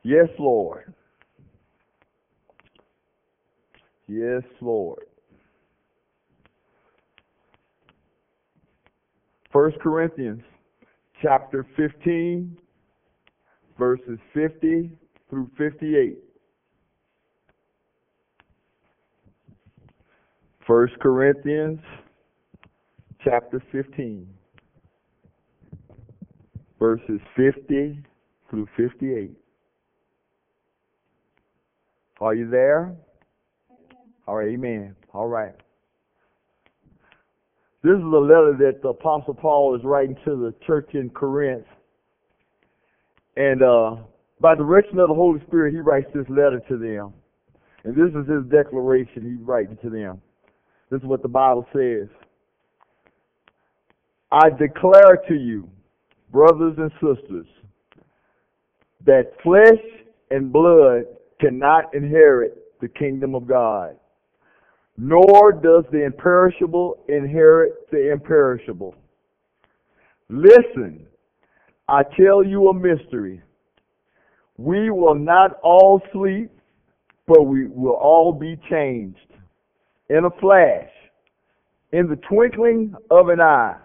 Yes, Lord. Yes, Lord. 1 Corinthians chapter 15, verses 50 through 58. 1 Corinthians chapter 15, verses 50 through 58. Are you there? All right, amen. All right. This is a letter that the Apostle Paul is writing to the church in Corinth. And by direction of the Holy Spirit, he writes this letter to them. And this is his declaration he's writing to them. This is what the Bible says. I declare to you, brothers and sisters, that flesh and blood cannot inherit the kingdom of God, nor does the imperishable inherit the imperishable. Listen, I tell you a mystery. We will not all sleep, but we will all be changed in a flash, in the twinkling of an eye,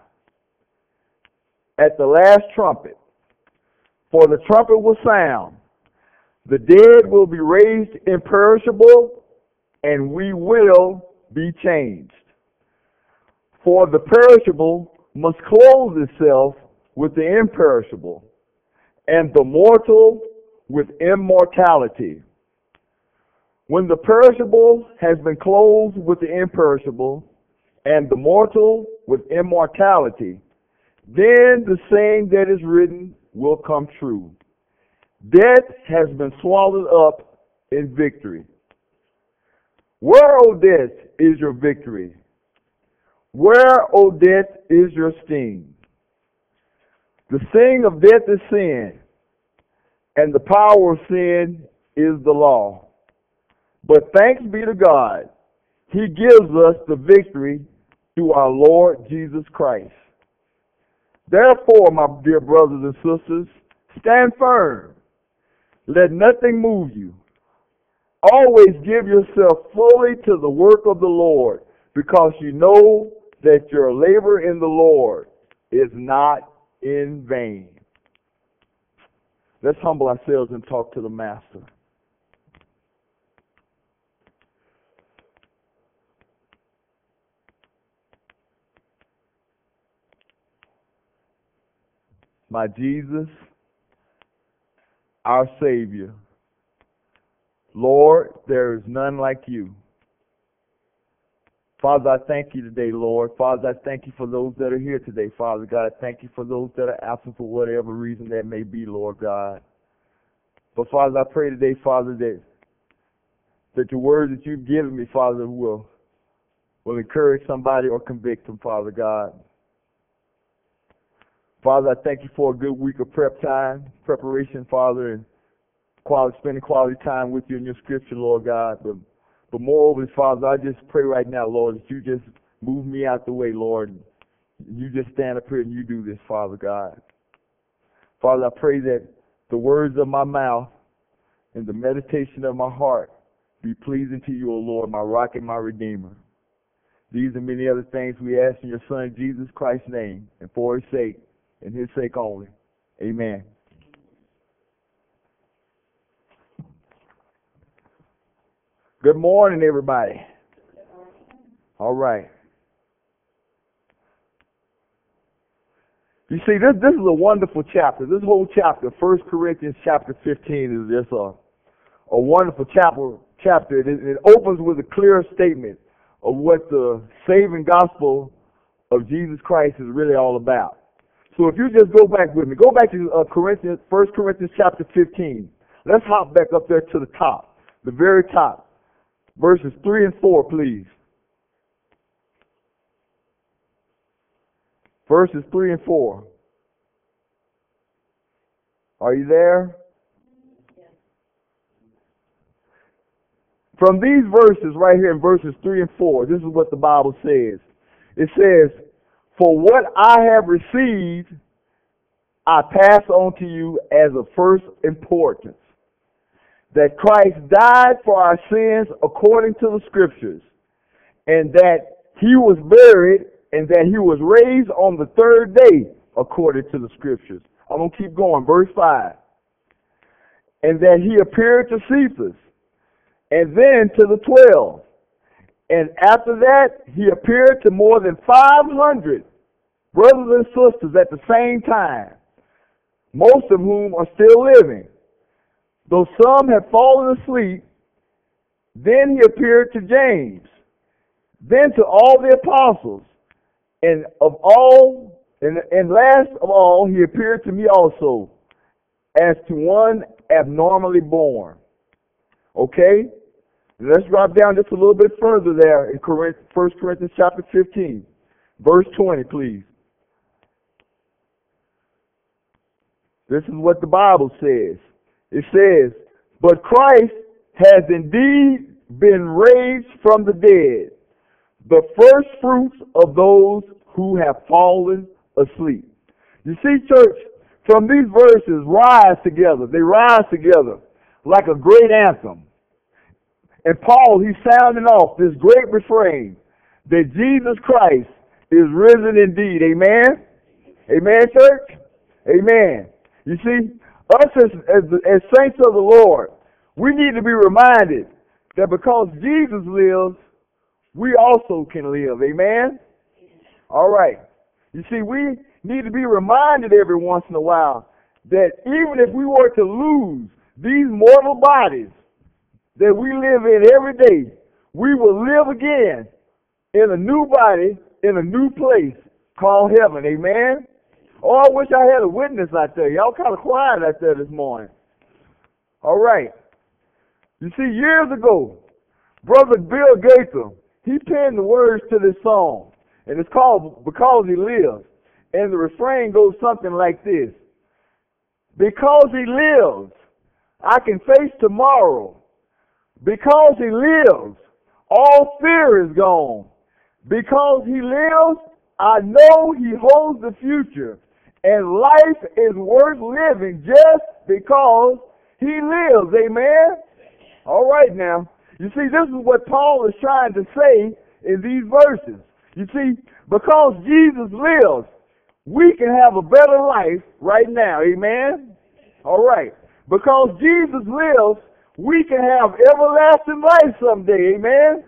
at the last trumpet. For the trumpet will sound, the dead will be raised imperishable, and we will be changed. For the perishable must clothe itself with the imperishable, and the mortal with immortality. When the perishable has been clothed with the imperishable, and the mortal with immortality, then the saying that is written will come true. Death has been swallowed up in victory. Where, O death, is your victory? Where, O death, is your sting? The sting of death is sin, and the power of sin is the law. But thanks be to God, He gives us the victory through our Lord Jesus Christ. Therefore, my dear brothers and sisters, stand firm. Let nothing move you. Always give yourself fully to the work of the Lord, because you know that your labor in the Lord is not in vain. Let's humble ourselves and talk to the Master. My Jesus, our Savior, Lord, there is none like you. Father, I thank you today, Lord. Father, I thank you for those that are here today, Father God. I thank you for those that are absent for whatever reason that may be, Lord God. But Father, I pray today, Father, that your words that you've given me, Father, will encourage somebody or convict them, Father God. Father, I thank you for a good week of preparation, Father, and spending quality time with you in your scripture, Lord God. But moreover, Father, I just pray right now, Lord, that you just move me out the way, Lord. And you just stand up here and you do this, Father God. Father, I pray that the words of my mouth and the meditation of my heart be pleasing to you, O Lord, my rock and my redeemer. These and many other things we ask in your Son, Jesus Christ's name, and for his sake, and his sake only. Amen. Good morning, everybody. All right. You see, this is a wonderful chapter. This whole chapter, 1 Corinthians chapter 15, is just a wonderful chapter. It opens with a clear statement of what the saving gospel of Jesus Christ is really all about. So if you just go back with me, go back to 1 Corinthians chapter 15. Let's hop back up there to the top, the very top. Verses 3 and 4, please. Verses 3 and 4. Are you there? Yes. From these verses right here in verses 3 and 4, this is what the Bible says. It says, "For what I have received, I pass on to you as of first importance. that Christ died for our sins according to the Scriptures, and that he was buried, and that he was raised on the third day according to the Scriptures. I'm going to keep going. Verse 5. And that he appeared to Cephas, and then to the 12. And after that, he appeared to more than 500 brothers and sisters at the same time, most of whom are still living, though some have fallen asleep. Then he appeared to James, then to all the apostles, and last of all, he appeared to me also, as to one abnormally born. Okay? Let's drop down just a little bit further there in 1 Corinthians chapter 15. Verse 20, please. This is what the Bible says. It says, but Christ has indeed been raised from the dead, the first fruits of those who have fallen asleep. You see, church, from these verses rise together. They rise together like a great anthem. And Paul, he's sounding off this great refrain that Jesus Christ is risen indeed. Amen? Amen, church? Amen. You see, us as saints of the Lord, we need to be reminded that because Jesus lives, we also can live. Amen? All right. You see, we need to be reminded every once in a while that even if we were to lose these mortal bodies that we live in every day, we will live again in a new body, in a new place called heaven. Amen? Oh, I wish I had a witness out there. Y'all kind of quiet out there this morning. All right. You see, years ago, Brother Bill Gaither, he penned the words to this song, and it's called Because He Lives. And the refrain goes something like this. Because He lives, I can face tomorrow. Because He lives, all fear is gone. Because He lives, I know He holds the future. And life is worth living just because He lives. Amen? All right now. You see, this is what Paul is trying to say in these verses. You see, because Jesus lives, we can have a better life right now. Amen? All right. Because Jesus lives, we can have everlasting life someday. Amen?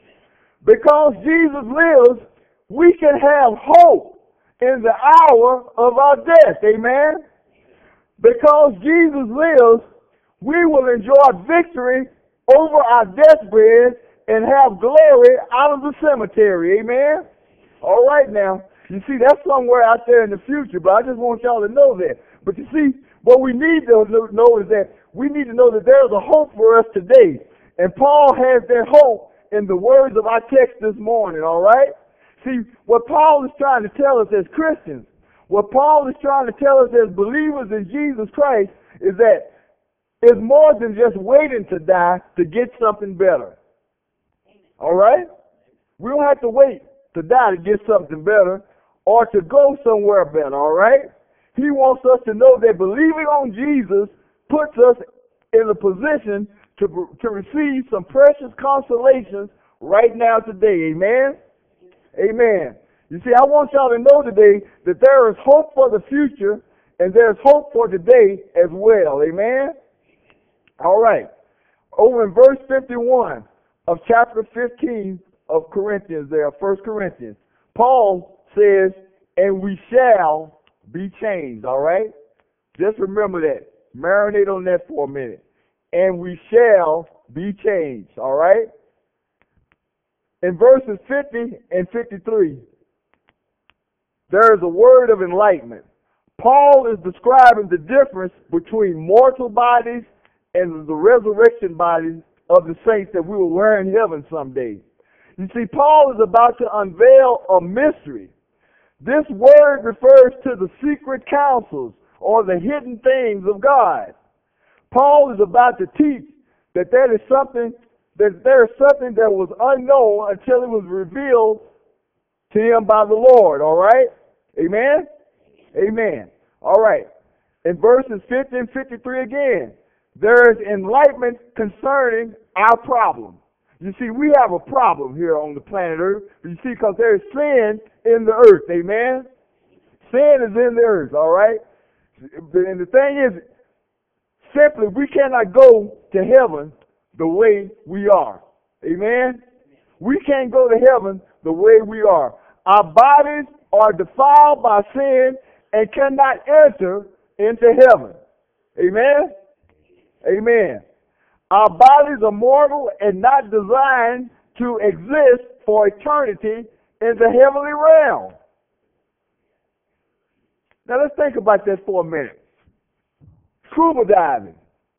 Because Jesus lives, we can have hope in the hour of our death. Amen? Because Jesus lives, we will enjoy victory over our deathbed and have glory out of the cemetery. Amen? All right now. You see, that's somewhere out there in the future, but I just want y'all to know that. But you see, what we need to know is that we need to know that there's a hope for us today. And Paul has that hope in the words of our text this morning, all right? See, what Paul is trying to tell us as Christians, what Paul is trying to tell us as believers in Jesus Christ is that it's more than just waiting to die to get something better. All right? We don't have to wait to die to get something better or to go somewhere better, all right? He wants us to know that believing on Jesus puts us in a position to receive some precious consolations right now today. Amen? Amen. You see, I want y'all to know today that there is hope for the future and there's hope for today as well. Amen? All right. Over in verse 51 of chapter 15 of Corinthians there, 1 Corinthians, Paul says, and we shall be changed, all right? Just remember that. Marinate on that for a minute. And we shall be changed, all right? In verses 50 and 53, there is a word of enlightenment. Paul is describing the difference between mortal bodies and the resurrection bodies of the saints that we will wear in heaven someday. You see, Paul is about to unveil a mystery. This word refers to the secret counsels or the hidden things of God. Paul is about to teach that there is something that was unknown until it was revealed to him by the Lord. All right? Amen? Amen. All right. In verses 50 and 53 again, There is enlightenment concerning our problem. You see, we have a problem here on the planet Earth. You see, because there is sin in the earth. Amen? Sin is in the earth, all right? And the thing is, simply, we cannot go to heaven the way we are. Amen? We can't go to heaven the way we are. Our bodies are defiled by sin and cannot enter into heaven. Amen? Amen. Our bodies are mortal and not designed to exist for eternity in the heavenly realm. Now let's think about that for a minute. Scuba diving.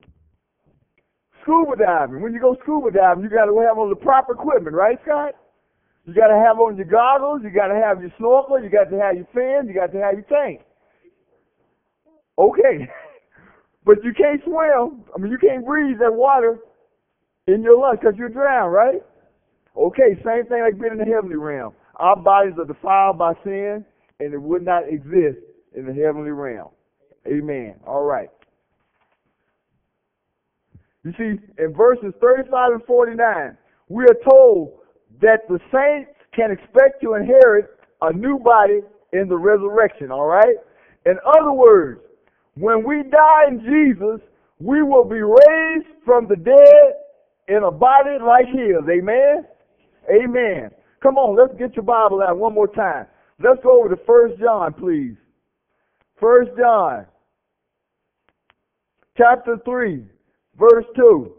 Scuba diving. When you go scuba diving, you got to have on the proper equipment, right, Scott? You got to have on your goggles, you got to have your snorkel, you got to have your fins, you got to have your tank. Okay. But you can't swim. I mean, you can't breathe that water in your lungs because you'll drown, right? Okay, same thing like being in the heavenly realm. Our bodies are defiled by sin, and it would not exist in the heavenly realm. Amen. All right. You see, in verses 35 and 49, we are told that the saints can expect to inherit a new body in the resurrection, all right? In other words, when we die in Jesus, we will be raised from the dead in a body like his. Amen? Amen. Come on, let's get your Bible out one more time. Let's go over to 1 John, please. 1 John, chapter 3, verse 2.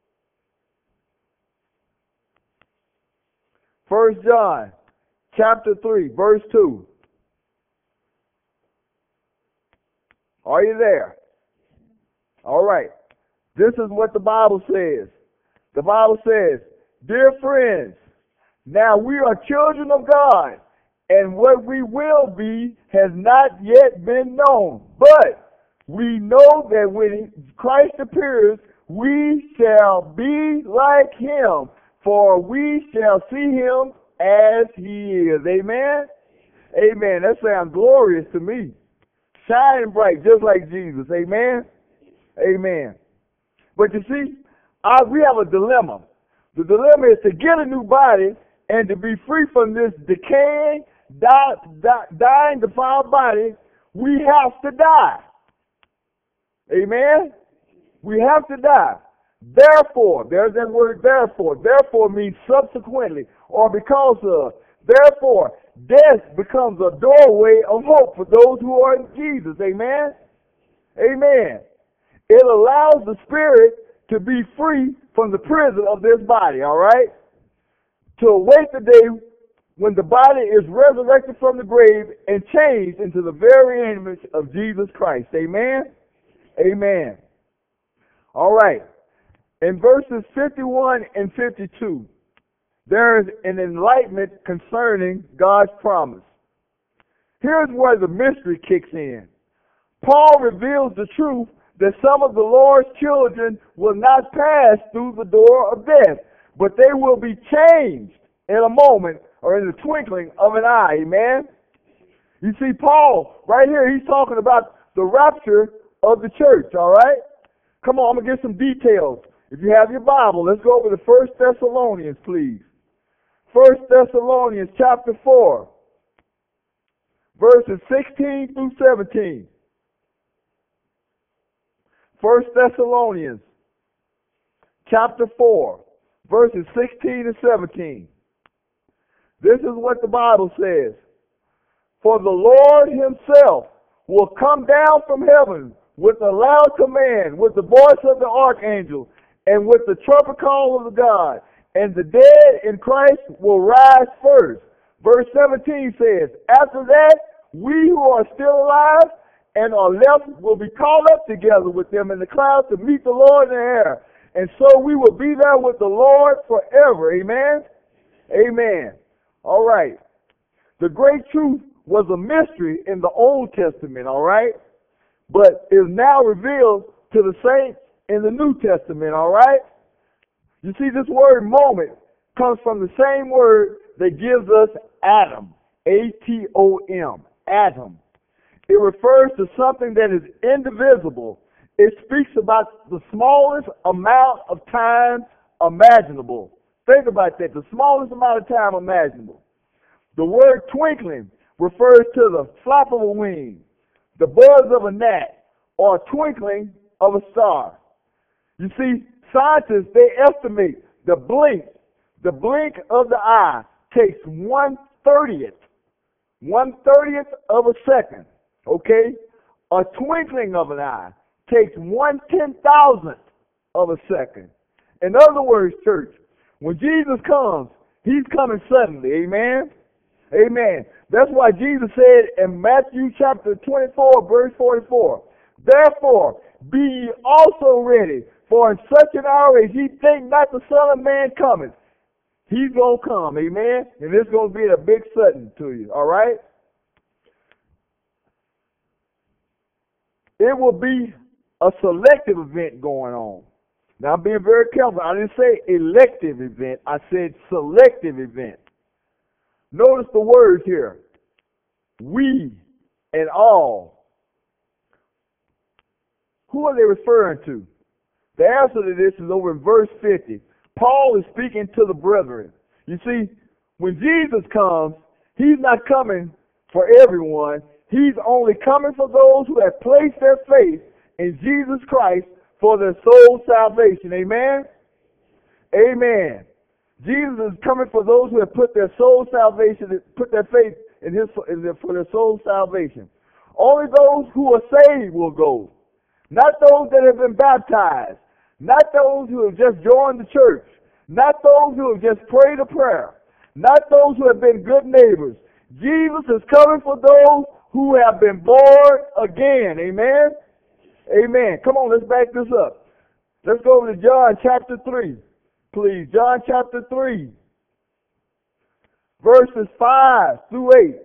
1 John, chapter 3, verse 2. Are you there? All right. This is what the Bible says. The Bible says, "Dear friends, now we are children of God, and what we will be has not yet been known. But we know that when Christ appears, we shall be like him, for we shall see him as he is." Amen? Amen. That sounds glorious to me. Shining bright, just like Jesus. Amen? Amen. But you see, we have a dilemma. The dilemma is to get a new body and to be free from this decaying, dying, defiled body. We have to die. Amen? We have to die. Therefore, there's that word therefore. Therefore means subsequently or because of. Therefore, death becomes a doorway of hope for those who are in Jesus. Amen? Amen. It allows the spirit to be free from the prison of this body, all right? To await the day when the body is resurrected from the grave and changed into the very image of Jesus Christ. Amen? Amen. All right. In verses 51 and 52, there is an enlightenment concerning God's promise. Here's where the mystery kicks in. Paul reveals the truth that some of the Lord's children will not pass through the door of death, but they will be changed in a moment or in the twinkling of an eye. Amen? You see, Paul, right here, he's talking about the rapture of the church, all right? Come on, I'm going to get some details. If you have your Bible, let's go over to 1 Thessalonians, please. 1 Thessalonians chapter 4, verses 16 through 17. 1 Thessalonians chapter 4, verses 16 and 17. This is what the Bible says. "For the Lord himself will come down from heaven with a loud command, with the voice of the archangel, and with the trumpet call of the God, and the dead in Christ will rise first." Verse 17 says, "After that, we who are still alive and are left will be caught up together with them in the clouds to meet the Lord in the air. And so we will be there with the Lord forever." Amen? Amen. All right. The great truth was a mystery in the Old Testament, all right? But is now revealed to the saints in the New Testament, all right? You see, this word moment comes from the same word that gives us atom, A-T-O-M, atom. It refers to something that is indivisible It speaks about the smallest amount of time imaginable. Think about that, the smallest amount of time imaginable. The word twinkling refers to the flap of a wing, the buzz of a gnat, or twinkling of a star. You see, scientists, they estimate the blink of the eye takes 1/30th of a second. Okay? A twinkling of an eye takes 1/10,000th of a second. In other words, church, when Jesus comes, he's coming suddenly. Amen? Amen. That's why Jesus said in Matthew chapter 24, verse 44, therefore, be ye also ready, for in such an hour as ye think not the Son of Man cometh. He's going to come, amen? And it's going to be a big sudden to you, all right? It will be a selective event going on. Now, I'm being very careful. I didn't say elective event. I said selective event. Notice the words here. We and all. Who are they referring to? The answer to this is over in verse 50. Paul is speaking to the brethren. You see, when Jesus comes, he's not coming for everyone. He's only coming for those who have placed their faith in Jesus Christ for their soul salvation. Amen? Amen. Jesus is coming for those who have put their soul salvation, put their faith in for their soul salvation. Only those who are saved will go. Not those that have been baptized. Not those who have just joined the church. Not those who have just prayed a prayer. Not those who have been good neighbors. Jesus is coming for those who have been born again. Amen? Amen. Come on, let's back this up. Let's go over to John chapter 3. Please, John chapter 3, verses 5 through 8.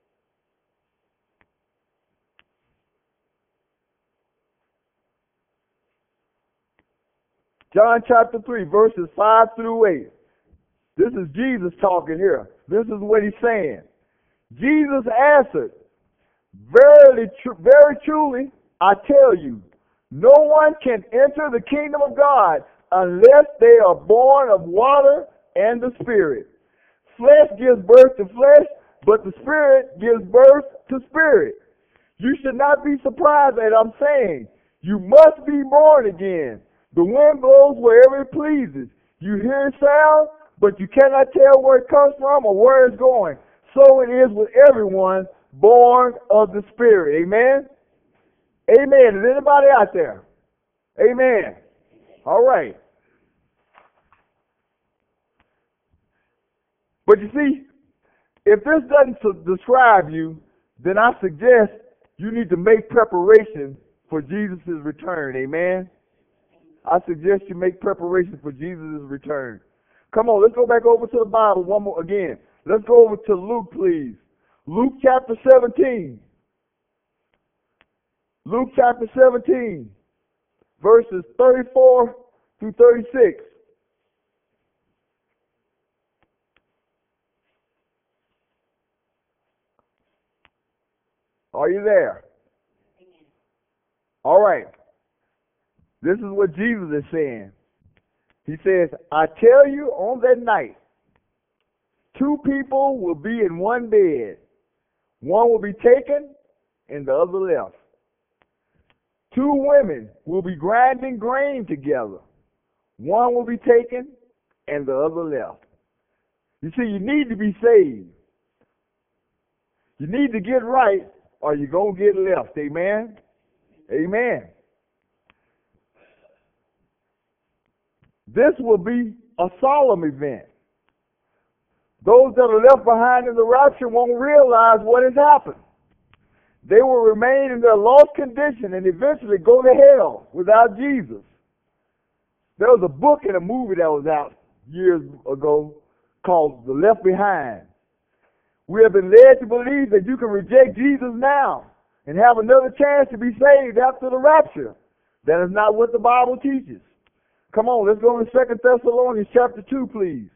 John chapter 3, verses 5 through 8. This is Jesus talking here. This is what he's saying. Jesus answered, very truly, I tell you, no one can enter the kingdom of God unless they are born of water and the Spirit. Flesh gives birth to flesh, but the Spirit gives birth to spirit. You should not be surprised that I'm saying, you must be born again. The wind blows wherever it pleases. You hear sound, but you cannot tell where it comes from or where it's going. So it is with everyone born of the Spirit. Amen? Amen. Is anybody out there? Amen. All right. But you see, if this doesn't describe you, then I suggest you need to make preparation for Jesus' return. Amen? I suggest you make preparation for Jesus' return. Come on, let's go back over to the Bible one more again. Let's go over to Luke, please. Luke chapter 17. Luke chapter 17, verses 34 through 36. Are you there? All right. This is what Jesus is saying. He says, I tell you, on that night, two people will be in one bed. One will be taken and the other left. Two women will be grinding grain together. One will be taken and the other left. You see, you need to be saved. You need to get right or you're going to get left. Amen? Amen. This will be a solemn event. Those that are left behind in the rapture won't realize what has happened. They will remain in their lost condition and eventually go to hell without Jesus. There was a book and a movie that was out years ago called The Left Behind. We have been led to believe that you can reject Jesus now and have another chance to be saved after the rapture. That is not what the Bible teaches. Come on, let's go to 2 Thessalonians chapter 2, please.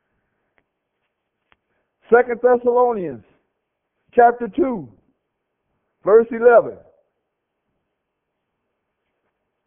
2 Thessalonians chapter 2, verse 11.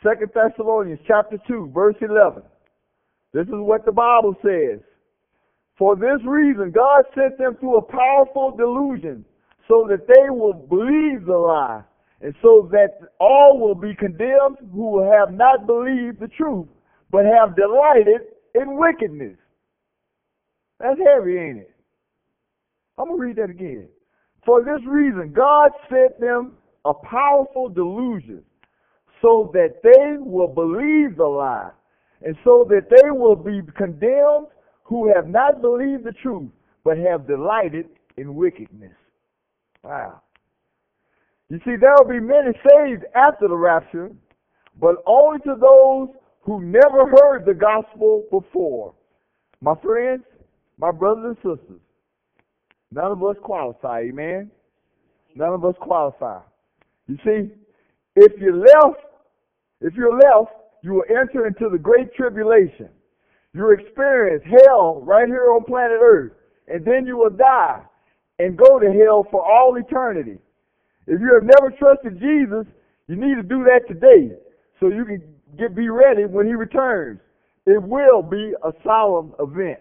2 Thessalonians chapter 2, verse 11. This is what the Bible says. For this reason, God sent them through a powerful delusion so that they will believe the lie, and so that all will be condemned who have not believed the truth, but have delighted in wickedness. That's heavy, ain't it? I'm going to read that again. For this reason, God sent them a powerful delusion so that they will believe the lie, and so that they will be condemned who have not believed the truth, but have delighted in wickedness. Wow. You see, there will be many saved after the rapture, but only to those who never heard the gospel before. My friends, my brothers and sisters, none of us qualify, amen? None of us qualify. You see, if you're left, you will enter into the great tribulation. You experience hell right here on planet Earth, and then you will die and go to hell for all eternity. If you have never trusted Jesus, you need to do that today so you can be ready when he returns. It will be a solemn event.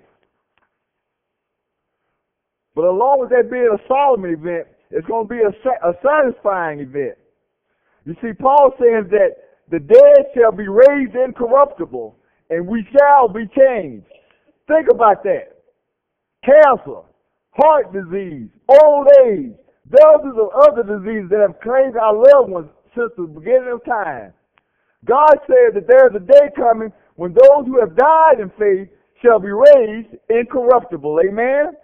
But along with that being a solemn event, it's going to be a satisfying event. You see, Paul says that the dead shall be raised incorruptible, and we shall be changed. Think about that. Cancer, heart disease, old age, dozens of other diseases that have claimed our loved ones since the beginning of time. God said that there is a day coming when those who have died in faith shall be raised incorruptible. Amen?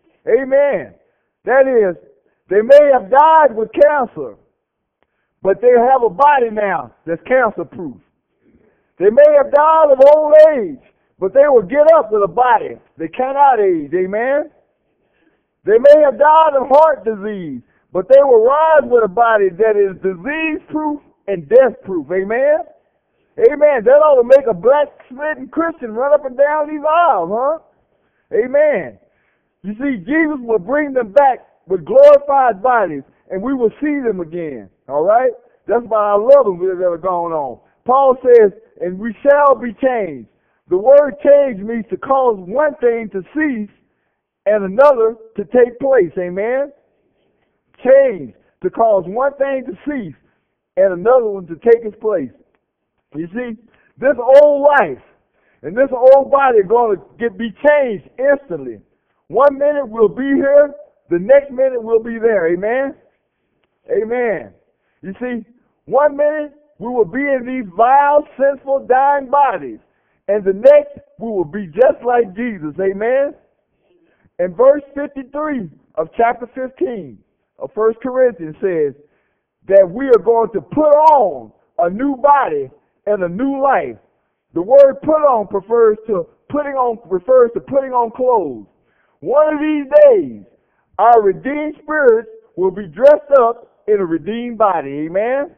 Amen. That is, they may have died with cancer, but they have a body now that's cancer-proof. They may have died of old age, but they will get up with a body that cannot age. Amen? They may have died of heart disease, but they will rise with a body that is disease-proof and death-proof. Amen? Amen. That ought to make a black-smitten Christian run up and down these aisles, huh? Amen. You see, Jesus will bring them back with glorified bodies, and we will see them again. All right? That's why I love them that are going on. Paul says, and we shall be changed. The word change means to cause one thing to cease and another to take place. Amen? Change, to cause one thing to cease and another one to take its place. You see, this old life and this old body are going to be changed instantly. 1 minute we'll be here, the next minute we'll be there. Amen? Amen. You see, 1 minute we will be in these vile, sinful, dying bodies, and the next we will be just like Jesus. Amen? And verse 53 of chapter 15 of 1 Corinthians says that we are going to put on a new body and a new life. The word put on refers to putting on clothes. One of these days, our redeemed spirits will be dressed up in a redeemed body. Amen?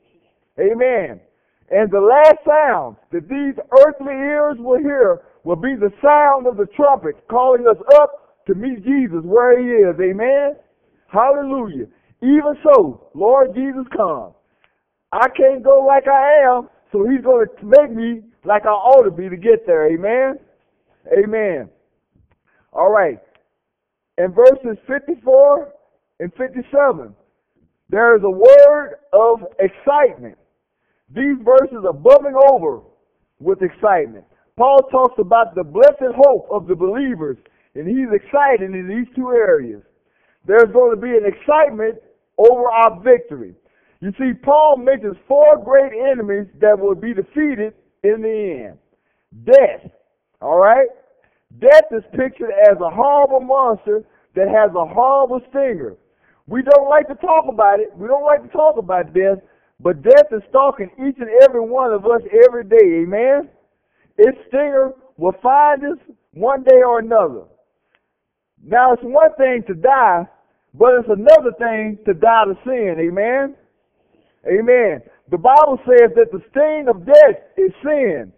Amen. And the last sound that these earthly ears will hear will be the sound of the trumpet calling us up to meet Jesus where he is. Amen? Hallelujah. Even so, Lord Jesus, come. I can't go like I am, so he's going to make me like I ought to be to get there. Amen? Amen. All right. In verses 54 and 57, there is a word of excitement. These verses are bubbling over with excitement. Paul talks about the blessed hope of the believers, and he's excited in these two areas. There's going to be an excitement over our victory. You see, Paul mentions 4 great enemies that will be defeated in the end. Death, all right? Death is pictured as a horrible monster that has a horrible stinger. We don't like to talk about it. We don't like to talk about death, but death is stalking each and every one of us every day, amen? Its stinger will find us one day or another. Now, it's one thing to die, but it's another thing to die to sin, amen? Amen. The Bible says that the sting of death is sin.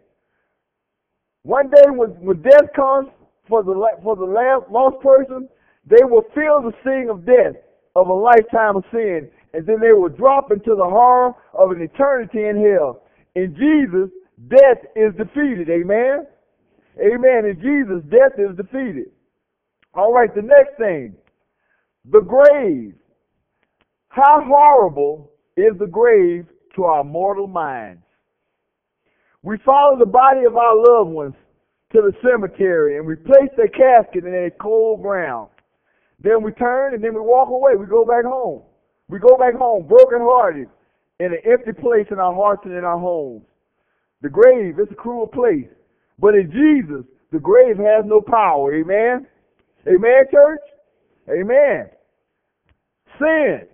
One day when death comes for the lost person, they will feel the sting of death of a lifetime of sin, and then they will drop into the horror of an eternity in hell. In Jesus, death is defeated. Amen? Amen. In Jesus, death is defeated. All right, the next thing. The grave. How horrible is the grave to our mortal minds? We follow the body of our loved ones to the cemetery and we place their casket in a cold ground. Then we turn and then we walk away. We go back home. We go back home brokenhearted in an empty place in our hearts and in our homes. The grave is a cruel place. But in Jesus, the grave has no power. Amen? Amen, church? Amen. Sin.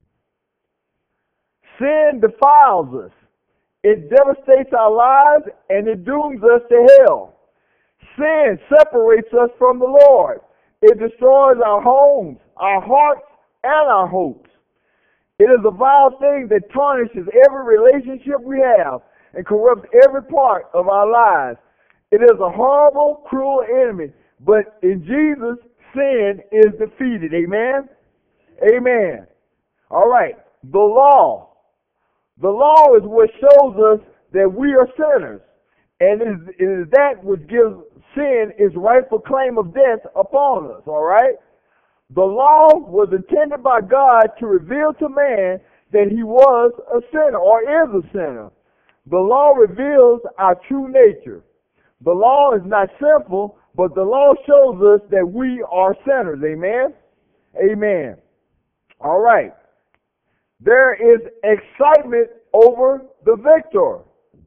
Sin defiles us. It devastates our lives and it dooms us to hell. Sin separates us from the Lord. It destroys our homes, our hearts, and our hopes. It is a vile thing that tarnishes every relationship we have and corrupts every part of our lives. It is a horrible, cruel enemy, but in Jesus, sin is defeated. Amen? Amen. All right. The law. The law is what shows us that we are sinners. And it is that which gives sin its rightful claim of death upon us. All right? The law was intended by God to reveal to man that he was a sinner or is a sinner. The law reveals our true nature. The law is not simple, but the law shows us that we are sinners. Amen? Amen. All right. There is excitement over the victor.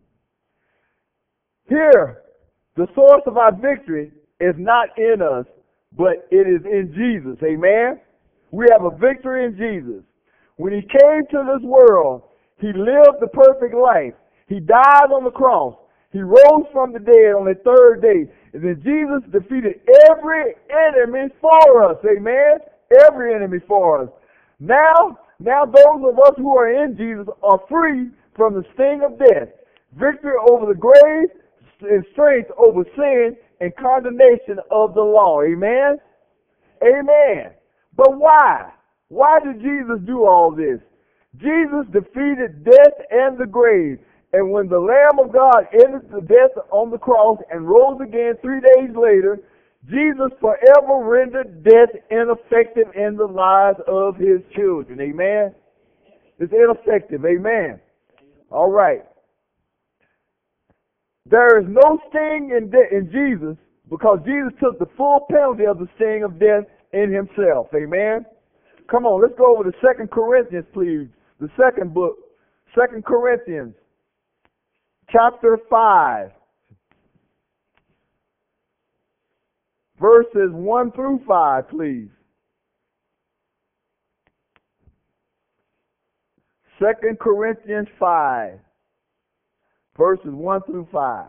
Here, the source of our victory is not in us, but it is in Jesus. Amen? We have a victory in Jesus. When he came to this world, he lived the perfect life. He died on the cross. He rose from the dead on the third day. And then Jesus defeated every enemy for us. Amen? Every enemy for us. Now those of us who are in Jesus are free from the sting of death, victory over the grave, and strength over sin, and condemnation of the law. Amen? Amen. But why? Why did Jesus do all this? Jesus defeated death and the grave. And when the Lamb of God ended the death on the cross and rose again 3 days later, Jesus forever rendered death ineffective in the lives of his children. Amen? It's ineffective. Amen. All right. There is no sting in Jesus because Jesus took the full penalty of the sting of death in himself. Amen? Come on, let's go over to 2 Corinthians, please. The second book, 2 Corinthians, chapter 5. Verses 1 through 5, please. 2 Corinthians 5, verses 1 through 5.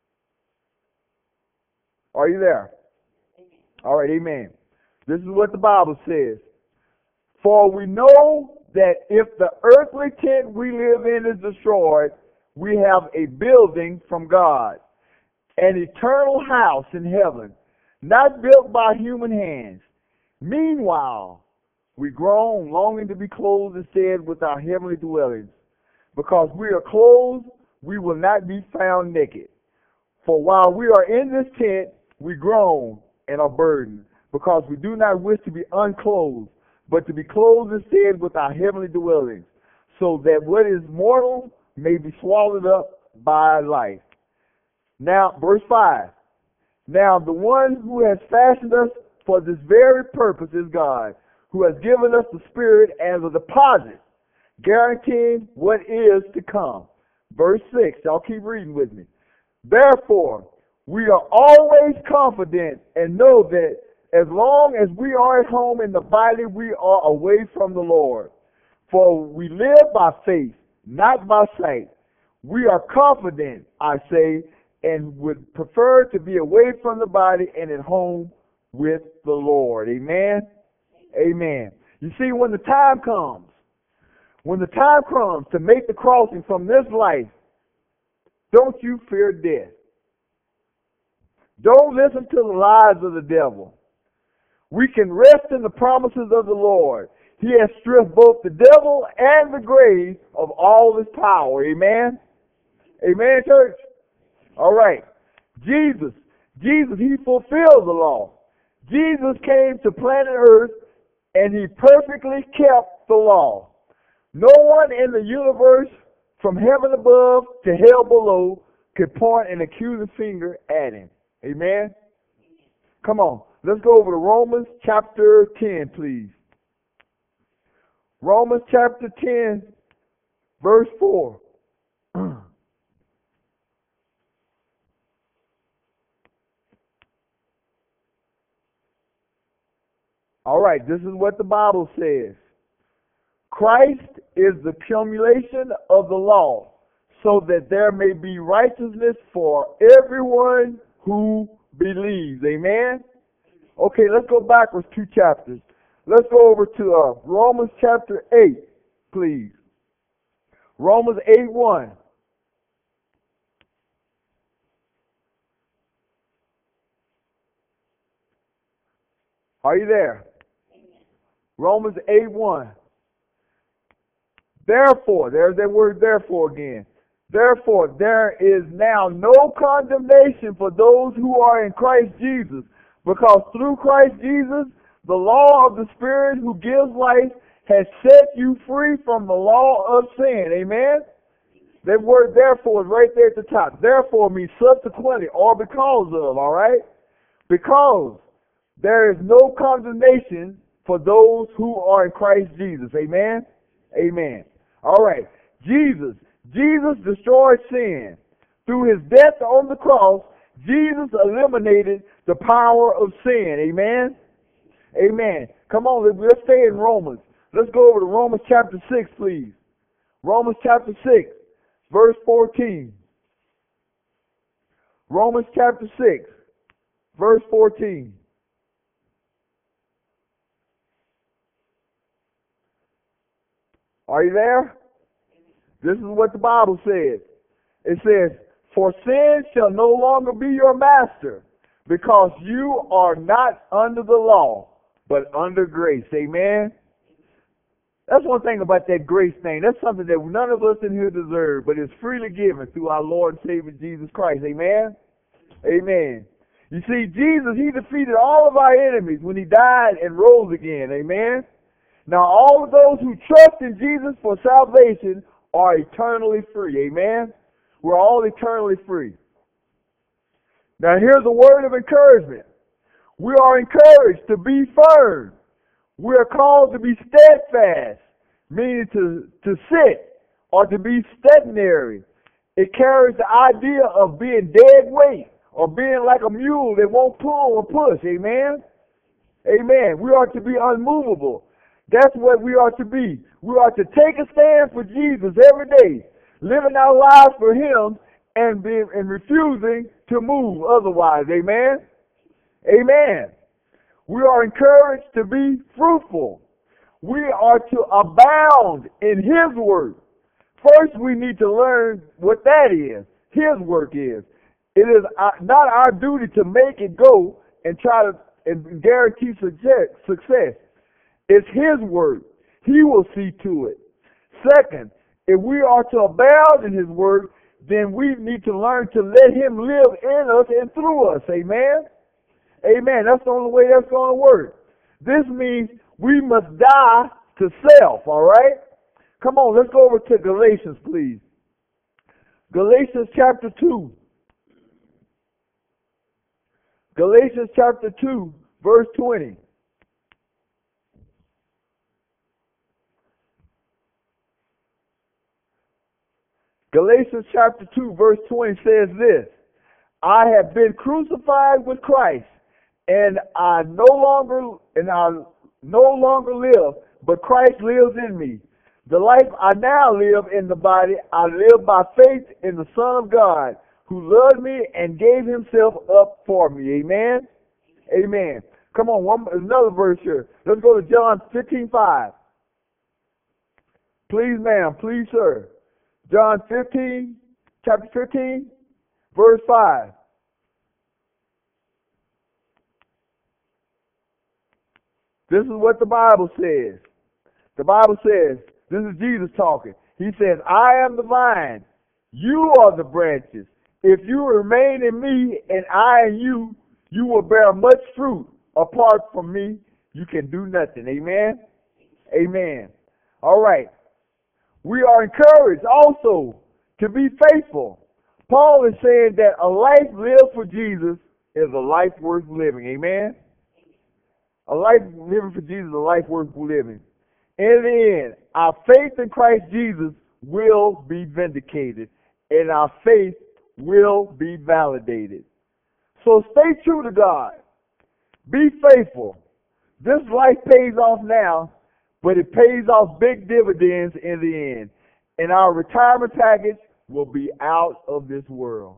Are you there? All right, amen. This is what the Bible says. For we know that if the earthly tent we live in is destroyed, we have a building from God, an eternal house in heaven, not built by human hands. Meanwhile, we groan, longing to be clothed instead with our heavenly dwellings. Because we are clothed, we will not be found naked. For while we are in this tent, we groan and are burdened, because we do not wish to be unclothed, but to be clothed instead with our heavenly dwellings, so that what is mortal may be swallowed up by life. Now, verse 5. Now, the one who has fashioned us for this very purpose is God, who has given us the Spirit as a deposit, guaranteeing what is to come. Verse 6. Y'all keep reading with me. Therefore, we are always confident and know that as long as we are at home in the body, we are away from the Lord. For we live by faith, not by sight. We are confident, I say, and would prefer to be away from the body and at home with the Lord. Amen? Amen. You see, when the time comes to make the crossing from this life, don't you fear death. Don't listen to the lies of the devil. We can rest in the promises of the Lord. He has stripped both the devil and the grave of all his power. Amen? Amen, church? All right. Jesus, he fulfilled the law. Jesus came to planet Earth, and he perfectly kept the law. No one in the universe, from heaven above to hell below, could point an accusing finger at him. Amen? Come on. Let's go over to Romans chapter 10, please. Romans chapter 10, verse 4. All right, this is what the Bible says. Christ is the accumulation of the law, so that there may be righteousness for everyone who believes. Amen? Okay, let's go backwards 2 chapters. Let's go over to Romans chapter 8, please. Romans 8:1. Are you there? Romans 8:1. Therefore, there's that word therefore again. Therefore, there is now no condemnation for those who are in Christ Jesus, because through Christ Jesus, the law of the Spirit who gives life has set you free from the law of sin. Amen? That word therefore is right there at the top. Therefore means subsequently or because of, all right? Because there is no condemnation for those who are in Christ Jesus. Amen? Amen. All right. Jesus destroyed sin. Through his death on the cross, Jesus eliminated the power of sin. Amen? Amen. Come on, let's stay in Romans. Let's go over to Romans chapter 6, please. Romans chapter 6, verse 14. Romans chapter 6, verse 14. Are you there? This is what the Bible says. It says, for sin shall no longer be your master, because you are not under the law, but under grace. Amen? That's one thing about that grace thing. That's something that none of us in here deserve, but it's freely given through our Lord and Savior Jesus Christ. Amen? Amen. You see, Jesus, he defeated all of our enemies when he died and rose again. Amen? Now, all of those who trust in Jesus for salvation are eternally free. Amen? We're all eternally free. Now, here's a word of encouragement. We are encouraged to be firm. We are called to be steadfast, meaning to sit or to be stationary. It carries the idea of being dead weight or being like a mule that won't pull or push. Amen? Amen. We are to be unmovable. That's what we are to be. We are to take a stand for Jesus every day, living our lives for him and refusing to move otherwise. Amen? Amen. We are encouraged to be fruitful. We are to abound in his work. First, we need to learn what that is. His work is. It is not our duty to make it go and try to and guarantee success. It's his work. He will see to it. Second, if we are to abound in his work, then we need to learn to let him live in us and through us. Amen? Amen. That's the only way that's going to work. This means we must die to self, all right? Come on, let's go over to Galatians, please. Galatians chapter 2. Galatians chapter 2, verse 20. Galatians chapter 2, verse 20 says this, I have been crucified with Christ, and I no longer live, but Christ lives in me. The life I now live in the body, I live by faith in the Son of God, who loved me and gave himself up for me. Amen? Amen. Come on, another verse here. Let's go to John 15:5. Please, ma'am. Please, sir. John 15, chapter 15, verse 5. This is what the Bible says. The Bible says, this is Jesus talking. He says, I am the vine, You are the branches. If you remain in me and I in you, you will bear much fruit. Apart from me, you can do nothing. Amen? Amen. All right. We are encouraged also to be faithful. Paul is saying that a life lived for Jesus is a life worth living. Amen? A life living for Jesus is a life worth living. In the end, our faith in Christ Jesus will be vindicated, and our faith will be validated. So stay true to God. Be faithful. This life pays off now, but it pays off big dividends in the end. And our retirement package will be out of this world.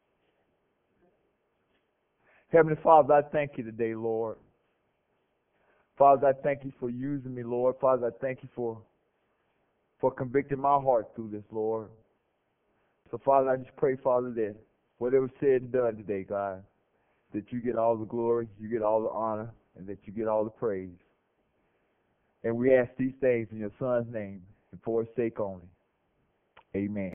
Heavenly Father, I thank you today, Lord. Father, I thank you for using me, Lord. Father, I thank you for convicting my heart through this, Lord. So, Father, I just pray, Father, that whatever said and done today, God, that you get all the glory, you get all the honor, and that you get all the praise. And we ask these things in your Son's name and for his sake only. Amen.